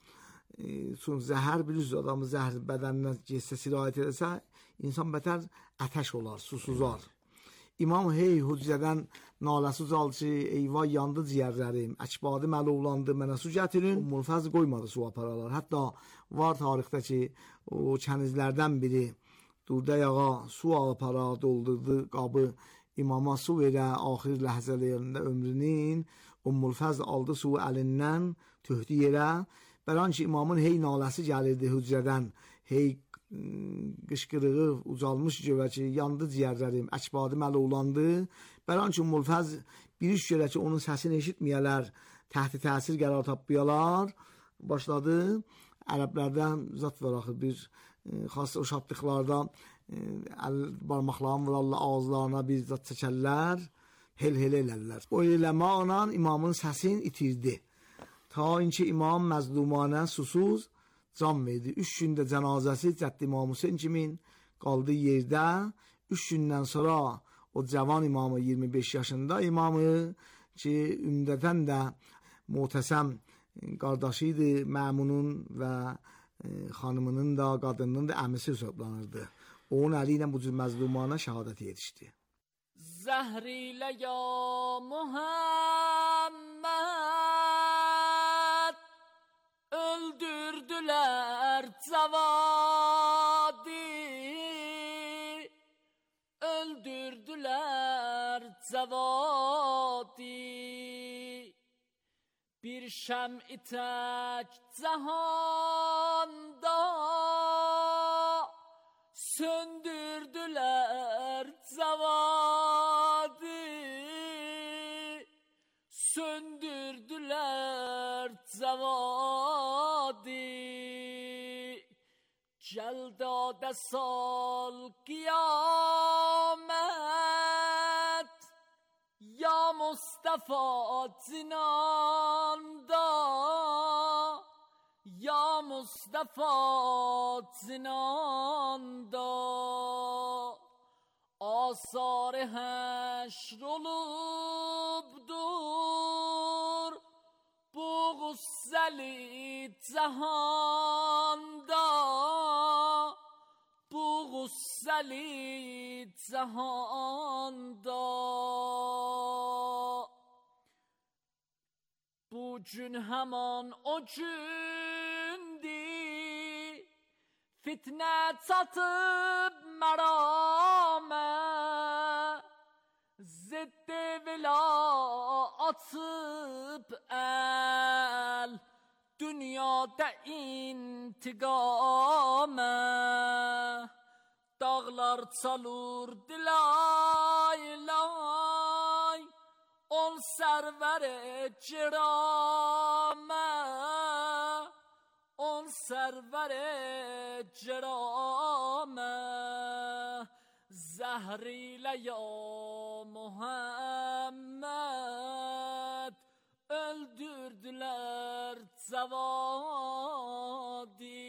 E, son zəhər bilirsiniz, adamı zəhər bədəninə geçsə, sirayət edəsə, insan bətər ətəş olar, susuzar. İmam hey hüccədən naləsi ucaldı ki, eyvah yandı ciyərlərim, əkbadı məlulandı, mənə su gətirin. Ümmülfəzl qoymadı su aparalar. Hətta var tarixdə ki, o kənizlərdən biri durda yağa su apara doldurdu qabı, imama su verə, axir ləhzələrində ömrünün, Ümmülfəzl aldı suyu əlindən, töhdü yerə. Bəran ki, imamın hey naləsi gəlirdi hüccədən, hey qışqırığı ucalmış görə ki, yandı ciyərlərim, əkbadı məlulandı. Bəran ki, Ümmülfəzl bir iş görə ki, onun səsini eşitməyələr, təhti təsir qərar tapmayalar, başladı. Ərəblərdən zat var axı, bir e, xas o şadlıqlarda e, əl barmaqlarını vurarlar, ağızlarına bir zat çəkərlər, hel-hel elərlər. O eləmaqla imamın səsini itirdi. Ta inki imam məzlumanə susuz can verdi. Üç gündə cənazəsi Cəddi İmam Hüseyn kimin qaldı yerdə. Üç gündən sonra o cavan imamı iyirmi beş yaşında imamı ki, ümdətən də Muhtəsəm qardaşı idi, Məmunun və e, xanımının da, qadının da əmisi hesablanırdı. Onun əli ilə bu cür məzlumana şəhadət yetişdi. Zəhrilə ya Muhammed, öldürdülər cavadi, öldürdülər cavadi. Bir şəm-i tək cəhanda söndürdülər cavadi, söndürdülər cavadi. Cəldada sal qiyamət, ya Mustafa zinanda, ya Mustafa zinanda. Asar həşr olubdur bu qüssəli cəhanda, bu qüssəli cəhanda. Bu gün həman o gündür, fitnə çatıb məramə, ziddi vila atıp el, dünyada intiqamə, dağlar çalur dilay lay, ol sərvər-i ciramə, ol sərvər-i ciramə, zəhrilə ya Muhammed, öldürdülər cavadi.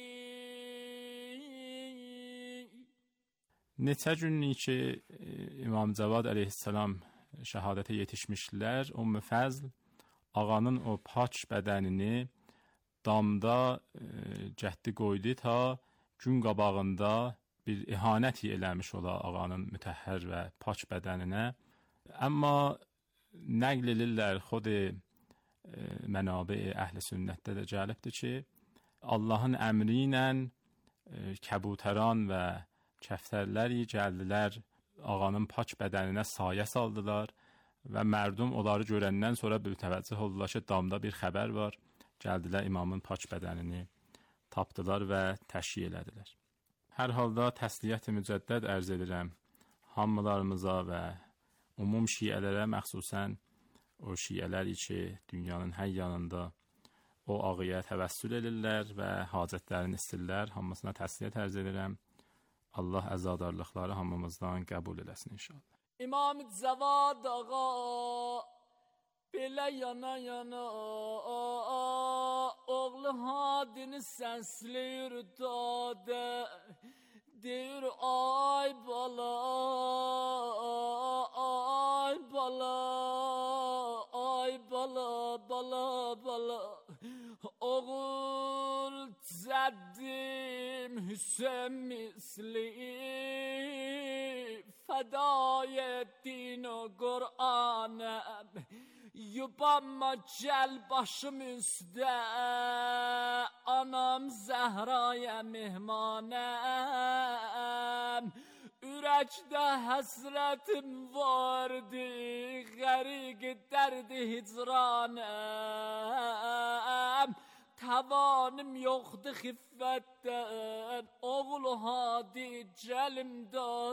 Neçə günlük ki İmam Cavad əleyhissalam şəhadətə yetişmişlər, Ümmü Fəzl ağanın o paç bədənini damda e, cəhdi qoydu ta gün qabağında bir ihanət eləmiş ola ağanın mütəhhər və paç bədəninə. Amma nəql edirlər xod e, mənabi əhl-i sünnətdə də gəlibdir ki, Allahın əmri ilə e, kəbutəran və kəftərləri gəldilər, ağanın paç bədəninə sayə saldılar və mərdum onları görəndən sonra bir təvəccüh oldular ki, damda bir xəbər var, gəldilər imamın paç bədənini tapdılar və təşyiə elədilər. Hər halda təsliyyət-i mücəddəd ərz edirəm hamılarımıza və umum şiələrə, məxsusən o şiələri ki, dünyanın hər yanında o ağıya təvəssül edirlər və hacətlərini istirlər, hamısına təsliyyət ərz edirəm. Allah əzadarlıqları hamımızdan qəbul eləsin inşallah. İmam Cavad ağa belə yana yana oğlu Hadini səsləyir dadə, deyir ay bala, ay bala, ay bala, bala, bala, oğul cəddim Hüseyin misli fədai ettin o Qur'anəm, yubanma gəl başım üstə, anam Zəhraya mehmanəm, ürəkdə həsrətim vardı, qəriq dərdi hicranəm, təvanım yoxdu xiffətdən, oğul Hadi gəlim da